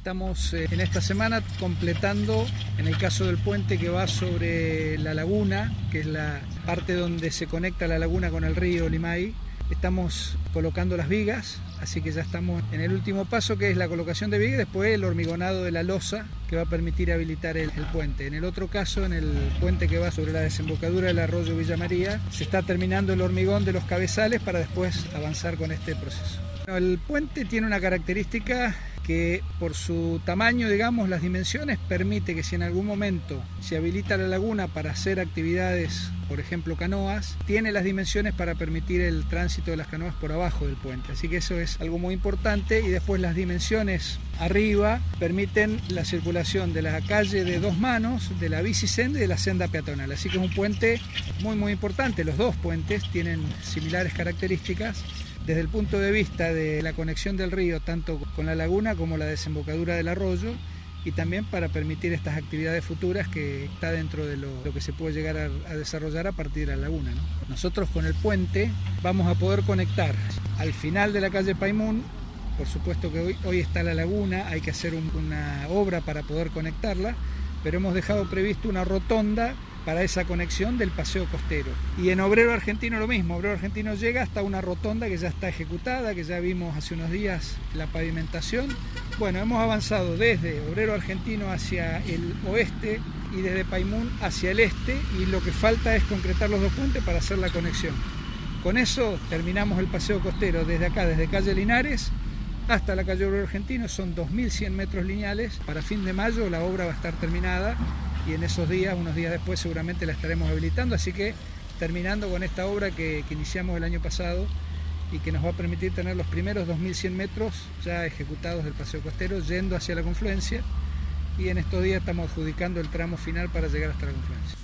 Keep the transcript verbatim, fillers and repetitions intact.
Estamos eh, en esta semana completando, en el caso del puente que va sobre la laguna, que es la parte donde se conecta la laguna con el río Limay, estamos colocando las vigas, así que ya estamos en el último paso, que es la colocación de vigas, después el hormigonado de la losa que va a permitir habilitar el, el puente. En el otro caso, en el puente que va sobre la desembocadura del arroyo Villa María, se está terminando el hormigón de los cabezales para después avanzar con este proceso. El puente tiene una característica que por su tamaño, digamos, las dimensiones, permite que si en algún momento se habilita la laguna para hacer actividades, por ejemplo canoas, tiene las dimensiones para permitir el tránsito de las canoas por abajo del puente. Así que eso es algo muy importante, y después las dimensiones arriba permiten la circulación de la calle de dos manos, de la bicisenda y de la senda peatonal. Así que es un puente muy muy importante. Los dos puentes tienen similares características desde el punto de vista de la conexión del río, tanto con la laguna como la desembocadura del arroyo, y también para permitir estas actividades futuras que está dentro de lo, lo que se puede llegar a, a desarrollar a partir de la laguna, ¿no? Nosotros con el puente vamos a poder conectar al final de la calle Paimún. Por supuesto que hoy, hoy está la laguna, hay que hacer un, una obra para poder conectarla, pero hemos dejado previsto una rotonda para esa conexión del paseo costero. Y en Obrero Argentino lo mismo, Obrero Argentino llega hasta una rotonda que ya está ejecutada, que ya vimos hace unos días la pavimentación. Bueno, hemos avanzado desde Obrero Argentino hacia el oeste y desde Paimún hacia el este, y lo que falta es concretar los dos puentes para hacer la conexión. Con eso terminamos el paseo costero desde acá, desde calle Linares hasta la calle Obrero Argentino. Son dos mil cien metros lineales. Para fin de mayo la obra va a estar terminada, y en esos días, unos días después, seguramente la estaremos habilitando, así que terminando con esta obra que, que iniciamos el año pasado y que nos va a permitir tener los primeros dos mil cien metros ya ejecutados del paseo costero yendo hacia la confluencia, y en estos días estamos adjudicando el tramo final para llegar hasta la confluencia.